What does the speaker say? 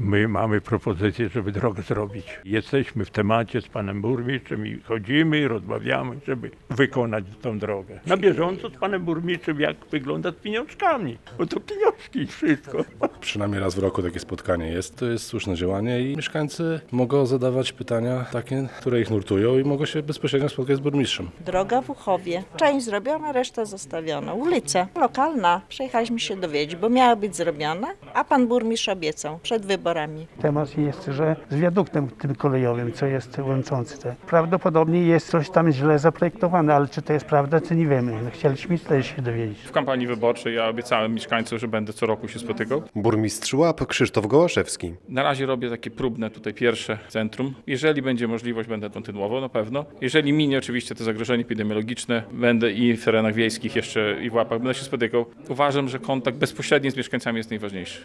My mamy propozycję, żeby drogę zrobić. Jesteśmy w temacie z panem burmistrzem i chodzimy, rozmawiamy, żeby wykonać tą drogę. Na bieżąco z panem burmistrzem, jak wygląda z pieniążkami, bo to pieniążki i wszystko. Przynajmniej raz w roku takie spotkanie jest. To jest słuszne działanie i mieszkańcy mogą zadawać pytania takie, które ich nurtują i mogą się bezpośrednio spotkać z burmistrzem. Droga w Uchowie. Część zrobiona, reszta zostawiona. Ulica lokalna. Przyjechaliśmy się dowiedzieć, bo miała być zrobiona, a pan burmistrz obiecał przed wyborami. Temat jest, że z wiaduktem tym kolejowym, co jest łączący te. Prawdopodobnie jest coś tam źle zaprojektowane, ale czy to jest prawda, to nie wiemy. Chcieliśmy też się dowiedzieć. W kampanii wyborczej ja obiecałem mieszkańcom, że będę co roku się spotykał. Burmistrz Łap Krzysztof Gołaszewski. Na razie robię takie próbne tutaj pierwsze centrum. Jeżeli będzie możliwość, będę kontynuował na pewno. Jeżeli minie oczywiście to zagrożenie epidemiologiczne, będę i w terenach wiejskich jeszcze i w Łapach będę się spotykał. Uważam, że kontakt bezpośredni z mieszkańcami jest najważniejszy.